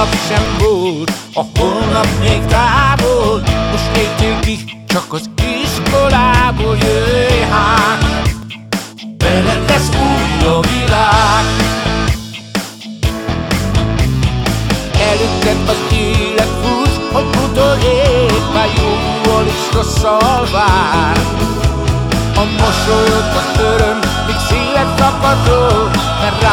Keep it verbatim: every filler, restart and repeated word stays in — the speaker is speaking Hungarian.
holnap sem volt, a holnap még távol. Most lépjünk ki, csak az iskolából jöjj hát, veled lesz új a világ. Előtted az élet húz, hogy utoljék, már jóval is rosszal vár. A mosolyod, az öröm, míg szíved szakadol, mert rá